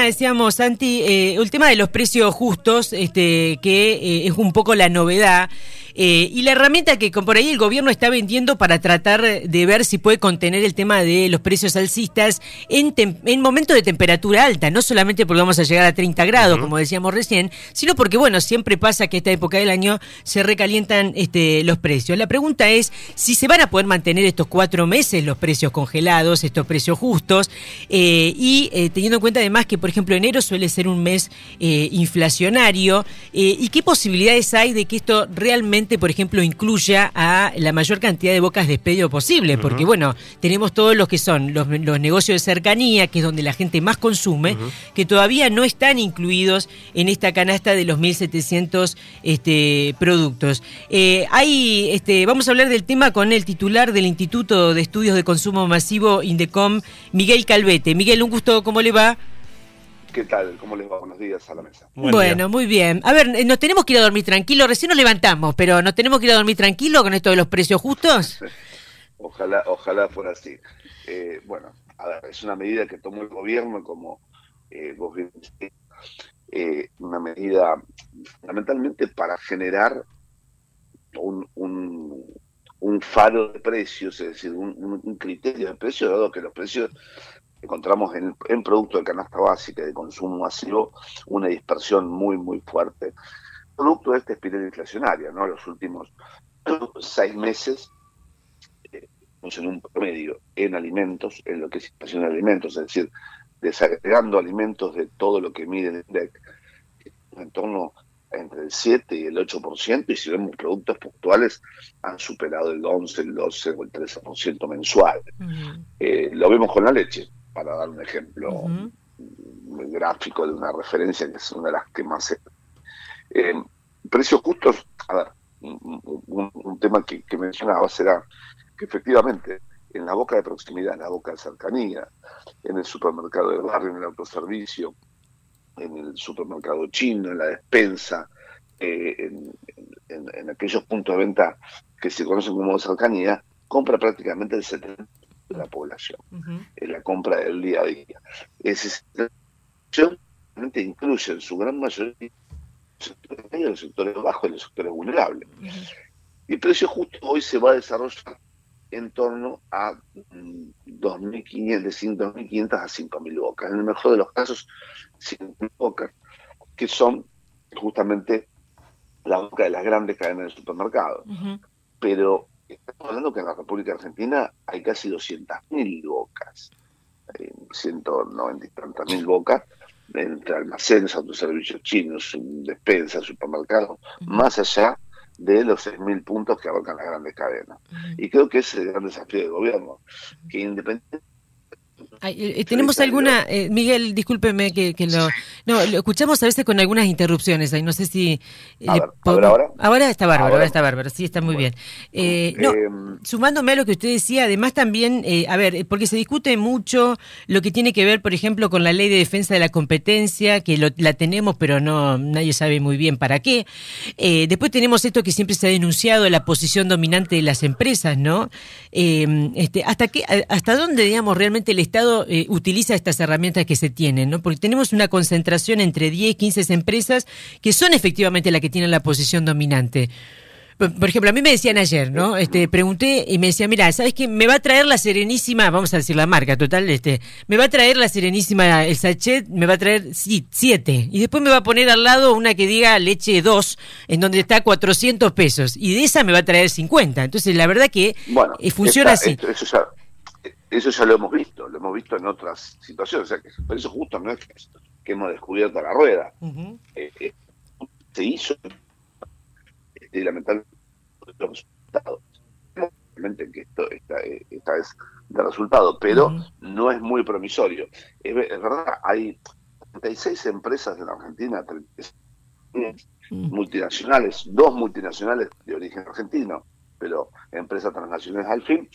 decíamos, Santi, el tema de los precios justos, que es un poco la novedad, y la herramienta que por ahí el gobierno está vendiendo para tratar de ver si puede contener el tema de los precios alcistas en momentos de temperatura alta, no solamente porque vamos a llegar a 30 grados, como decíamos recién, sino porque, bueno, siempre pasa que esta época del año se recalientan los precios. La pregunta es si se van a poder mantener estos 4 meses los precios congelados, estos precios justos, y teniendo en cuenta además que, por ejemplo, enero suele ser un mes inflacionario, y qué posibilidades hay de que esto realmente, por ejemplo, incluya a la mayor cantidad de bocas de expendio posible, porque, bueno, tenemos todos los que son los negocios de cercanía, que es donde la gente más consume, que todavía no están incluidos en esta canasta de los 1.700 productos. Vamos a hablar del tema con el titular del Instituto de Estudios de Consumo Masivo, INDECOM, Miguel Calvete. Miguel, un gusto, ¿cómo le va? ¿Qué tal? ¿Cómo les va? Buenos días a la mesa. Bueno, muy bien. A ver, ¿nos tenemos que ir a dormir tranquilos? Recién nos levantamos, pero ¿nos tenemos que ir a dormir tranquilos con esto de los precios justos? Ojalá fuera así. Bueno, a ver, es una medida que tomó el gobierno, como vos bien decís, una medida fundamentalmente para generar un faro de precios, es decir, un criterio de precios, dado que los precios encontramos en productos de canasta básica de consumo masivo una dispersión muy fuerte, producto de esta espiral inflacionaria, ¿no? Los últimos 6 meses, en un promedio en alimentos, en lo que es inflación de alimentos, es decir, desagregando alimentos de todo lo que mide el INDEC, en torno entre el 7 y el 8%, y si vemos productos puntuales han superado el 11, el 12 o el 13% mensual. Lo vemos con la leche, para dar un ejemplo gráfico de una referencia que es una de las que más precios justos. A ver, un tema que mencionaba será que efectivamente en la boca de proximidad, en la boca de cercanía, en el supermercado del barrio, en el autoservicio, en el supermercado chino, en la despensa, en aquellos puntos de venta que se conocen como de cercanía, compra prácticamente el 70% de la población, en la compra del día a día. Ese realmente incluye en su gran mayoría los sectores bajos y los sectores vulnerables. Y el precio justo hoy se va a desarrollar en torno a 2.500, de 2.500 a 5.000 bocas. En el mejor de los casos, 5.000 bocas, que son justamente la boca de las grandes cadenas de supermercados. Pero estamos hablando que en la República Argentina hay casi 200.000 bocas, 190 y tantas mil bocas, entre almacenes, autoservicios chinos, despensas, supermercados, más allá de los 6.000 puntos que abarcan las grandes cadenas. Y creo que ese es el gran desafío del gobierno, que independientemente... ¿Tenemos alguna, Miguel, discúlpeme que lo escuchamos a veces con algunas interrupciones ahí, no sé si... Ahora está bárbaro, sí, está muy bien. Sumándome a lo que usted decía, además también, porque se discute mucho lo que tiene que ver, por ejemplo, con la ley de defensa de la competencia, que la tenemos, pero nadie sabe muy bien para qué. Después tenemos esto que siempre se ha denunciado, la posición dominante de las empresas, ¿no? ¿Hasta dónde, digamos, realmente el Estado utiliza estas herramientas que se tienen, ¿no? Porque tenemos una concentración entre 10, 15 empresas que son efectivamente las que tienen la posición dominante. Por ejemplo, a mí me decían ayer, ¿no? Pregunté y me decían, mira, ¿sabes qué? Me va a traer la Serenísima, vamos a decir la marca, total, me va a traer la Serenísima, el sachet, me va a traer 7. Y después me va a poner al lado una que diga leche 2, en donde está 400 pesos. Y de esa me va a traer 50. Entonces, la verdad que funciona así. Eso ya lo hemos visto en otras situaciones, o sea que por eso justo no es que hemos descubierto la rueda. Se hizo lamentablemente los resultados. Realmente que esta vez da resultado, pero no es muy promisorio. Es verdad, hay 36 empresas en la Argentina, 36 multinacionales, 2 multinacionales de origen argentino, pero empresas transnacionales al fin,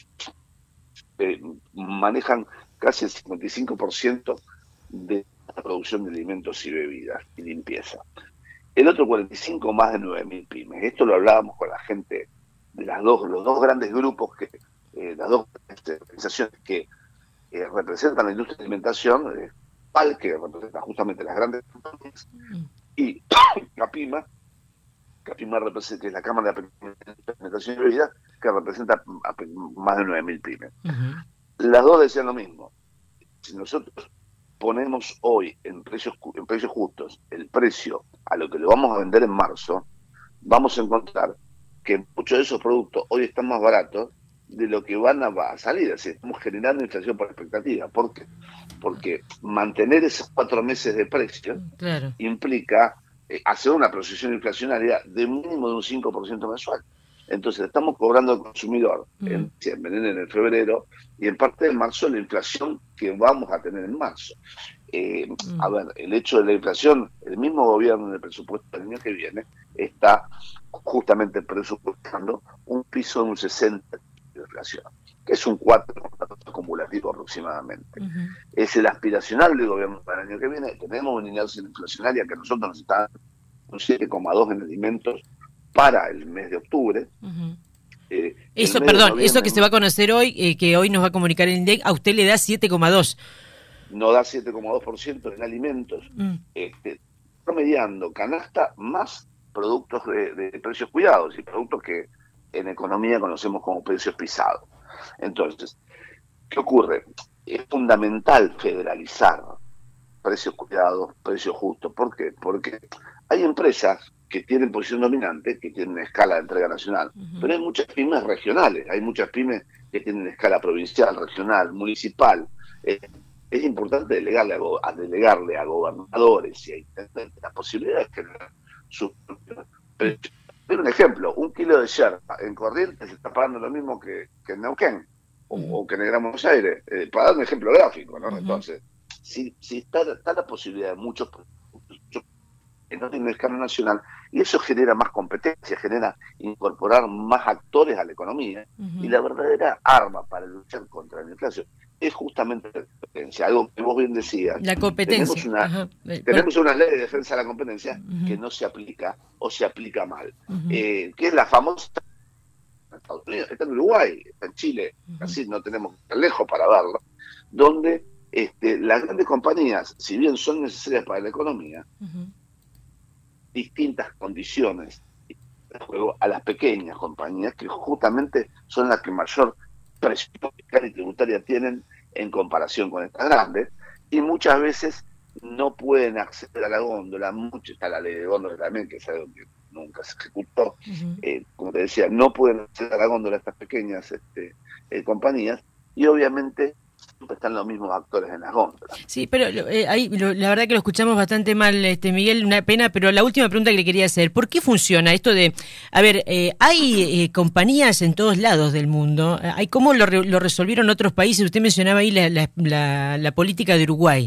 manejan casi el 55% de la producción de alimentos y bebidas y limpieza. El otro 45%, más de 9.000 pymes. Esto lo hablábamos con la gente de los dos grandes grupos, las dos organizaciones que representan la industria de alimentación, PAL, que representa justamente las grandes compañías, y CAPIMA, representa, que es la Cámara de Alimentación y Bebidas, que representa a más de 9.000 pymes. Las dos decían lo mismo. Si nosotros ponemos hoy en precios justos el precio a lo que lo vamos a vender en marzo, vamos a encontrar que muchos de esos productos hoy están más baratos de lo que van a salir. Así, estamos generando inflación por expectativa. ¿Por qué? Porque mantener esos 4 meses de precio implica hacer una proyección inflacionaria de mínimo de un 5% mensual. Entonces estamos cobrando al consumidor en diciembre, en enero, en febrero y en parte de marzo la inflación que vamos a tener en marzo. A ver, el hecho de la inflación, el mismo gobierno en el presupuesto del año que viene está justamente presupuestando un piso de un 60% de inflación, que es un 4% acumulativo aproximadamente. Es el aspiracional del gobierno para el año que viene. Tenemos una inercia inflacionaria que nosotros nos está dando un 7,2 en alimentos para el mes de octubre. Eso, perdón, eso que se va a conocer hoy, que hoy nos va a comunicar el INDEC, a usted le da 7,2. No da 7,2% en alimentos, promediando canasta más productos de precios cuidados y productos que en economía conocemos como precios pisados. Entonces, ¿qué ocurre? Es fundamental federalizar precios cuidados, precios justos. ¿Por qué? Porque hay empresas que tienen posición dominante, que tienen escala de entrega nacional, pero hay muchas pymes regionales, hay muchas pymes que tienen escala provincial, regional, municipal. Es importante delegarle a gobernadores y a intendentes la posibilidad de generar sus precios. Pero un ejemplo, 1 kilo de yerba en Corrientes se está pagando lo mismo que en Neuquén o que en el Gran Buenos Aires, para dar un ejemplo gráfico, ¿no? Entonces, si está la posibilidad de muchos productos que no tienen escala nacional, y eso genera más competencia, genera incorporar más actores a la economía, y la verdadera arma para luchar contra la inflación es justamente la competencia, algo que vos bien decías. La competencia. Tenemos una ley de defensa de la competencia que no se aplica o se aplica mal, que es la famosa en Estados Unidos, está en Uruguay, está en Chile, así no tenemos tan lejos para verlo, donde las grandes compañías, si bien son necesarias para la economía, distintas condiciones de juego a las pequeñas compañías, que justamente son las que mayor presión fiscal y tributaria tienen en comparación con estas grandes, y muchas veces no pueden acceder a la góndola. Mucho está la ley de góndola también, que es algo que nunca se ejecutó. Como te decía, no pueden acceder a la góndola estas pequeñas compañías, y obviamente siempre están los mismos actores en las góndolas. Sí, pero la verdad que lo escuchamos bastante mal, Miguel, una pena, pero la última pregunta que le quería hacer, ¿por qué funciona esto de, a ver, hay compañías en todos lados del mundo, ¿cómo lo resolvieron otros países? Usted mencionaba ahí la política de Uruguay,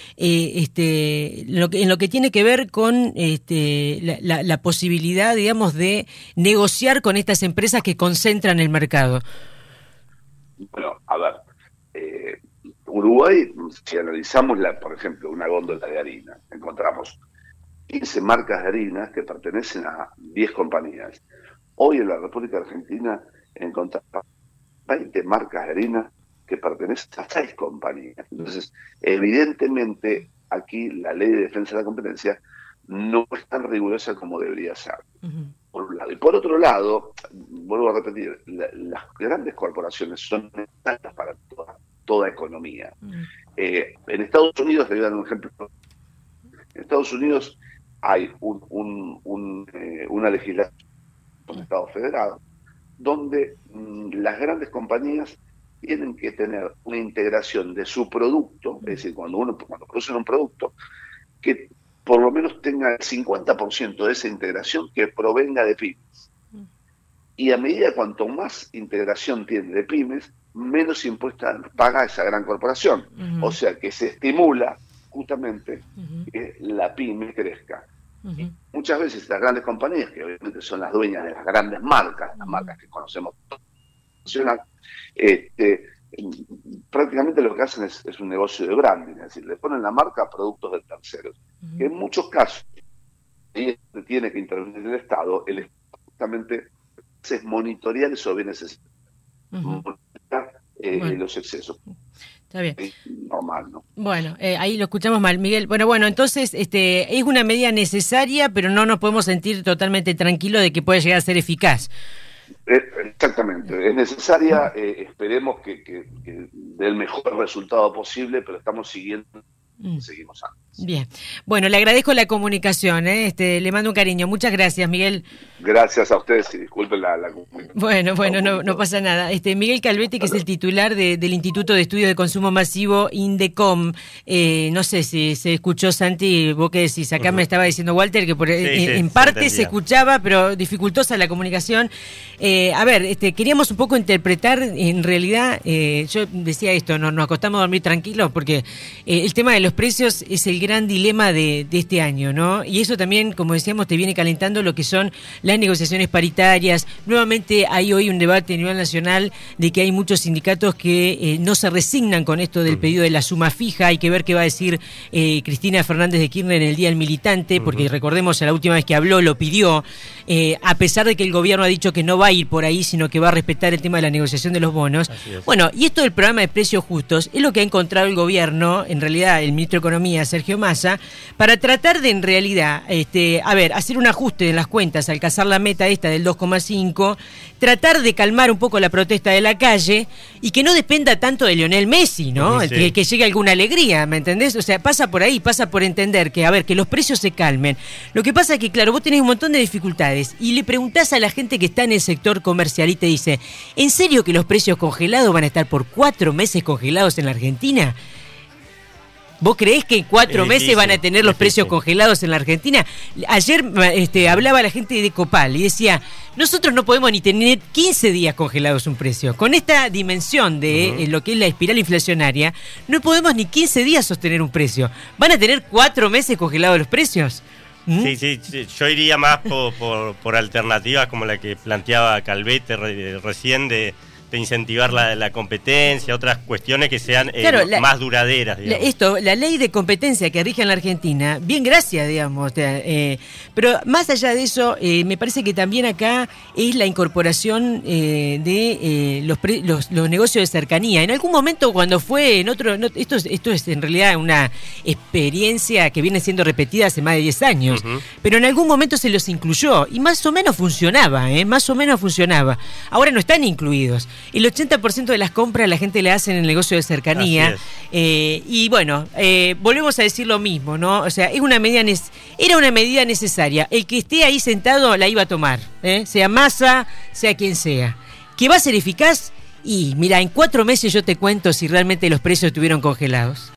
en lo que tiene que ver con la posibilidad, digamos, de negociar con estas empresas que concentran el mercado. Bueno, a ver, Uruguay, si analizamos, por ejemplo, una góndola de harina, encontramos 15 marcas de harina que pertenecen a 10 compañías. Hoy en la República Argentina encontramos 20 marcas de harina que pertenecen a 6 compañías. Entonces, evidentemente, aquí la ley de defensa de la competencia no es tan rigurosa como debería ser, por un lado. Y por otro lado, vuelvo a repetir, las grandes corporaciones son necesarias para toda economía. En Estados Unidos, le voy a dar un ejemplo. En Estados Unidos hay una legislación de Estado federado donde las grandes compañías tienen que tener una integración de su producto, es decir, cuando producen un producto, que por lo menos tenga el 50% de esa integración que provenga de pymes. Y a medida cuanto más integración tiene de pymes, menos impuestos paga esa gran corporación. O sea que se estimula justamente que la pyme crezca. Y muchas veces las grandes compañías, que obviamente son las dueñas de las grandes marcas, las marcas que conocemos nacional, prácticamente lo que hacen es un negocio de branding, es decir, le ponen la marca a productos de terceros. Que en muchos casos, ahí tiene que intervenir el Estado justamente es monitorear esos bienes, monitorear los excesos. Está bien. Normal, ¿no? Bueno, ahí lo escuchamos mal, Miguel. Bueno, entonces es una medida necesaria, pero no nos podemos sentir totalmente tranquilos de que pueda llegar a ser eficaz. Exactamente, es necesaria, esperemos que dé el mejor resultado posible, pero estamos seguimos antes. Bien, bueno, le agradezco la comunicación, le mando un cariño, muchas gracias, Miguel. Gracias a ustedes y disculpen la comunicación. Bueno, no pasa nada. Miguel Calvetti, que es el titular del Instituto de Estudios de Consumo Masivo, INDECOM. No sé si se escuchó, Santi, vos que decís, acá me estaba diciendo Walter que en parte se escuchaba, pero dificultosa la comunicación. A ver, queríamos un poco interpretar, en realidad, yo decía esto, nos acostamos a dormir tranquilos porque el tema de los precios es el gran dilema de este año, ¿no? Y eso también, como decíamos, te viene calentando lo que son las negociaciones paritarias. Nuevamente hay hoy un debate a nivel nacional de que hay muchos sindicatos que no se resignan con esto del pedido de la suma fija. Hay que ver qué va a decir Cristina Fernández de Kirchner en el Día del Militante, porque recordemos, la última vez que habló lo pidió, a pesar de que el gobierno ha dicho que no va a ir por ahí, sino que va a respetar el tema de la negociación de los bonos. Bueno, y esto del programa de precios justos es lo que ha encontrado el gobierno, en realidad el ministro de Economía, Sergio Massa, para tratar de, en realidad, hacer un ajuste en las cuentas, alcanzar la meta esta del 2,5, tratar de calmar un poco la protesta de la calle y que no dependa tanto de Lionel Messi, ¿no? Sí. Que llegue alguna alegría, ¿me entendés? O sea, pasa por ahí, pasa por entender que los precios se calmen. Lo que pasa es que, claro, vos tenés un montón de dificultades y le preguntás a la gente que está en el sector comercial y te dice, ¿en serio que los precios congelados van a estar por 4 meses congelados en la Argentina? ¿Vos creés que en 4 meses van a tener los precios congelados en la Argentina? Ayer hablaba la gente de Copal y decía, nosotros no podemos ni tener 15 días congelados un precio. Con esta dimensión de lo que es la espiral inflacionaria, no podemos ni 15 días sostener un precio. ¿Van a tener 4 meses congelados los precios? Sí, yo iría más por alternativas como la que planteaba Calvete recién de incentivar la competencia, otras cuestiones que sean más duraderas, digamos. La ley de competencia que rige en la Argentina, bien gracias, digamos, pero más allá de eso, me parece que también acá es la incorporación de los negocios de cercanía. En algún momento cuando fue esto es en realidad una experiencia que viene siendo repetida hace más de 10 años, pero en algún momento se los incluyó y más o menos funcionaba. Ahora no están incluidos. El 80% de las compras la gente le hace en el negocio de cercanía. Y bueno, volvemos a decir lo mismo, ¿no? O sea, era una medida necesaria. El que esté ahí sentado la iba a tomar, sea Massa, sea quien sea. ¿Que va a ser eficaz? Y mira, en 4 meses yo te cuento si realmente los precios estuvieron congelados.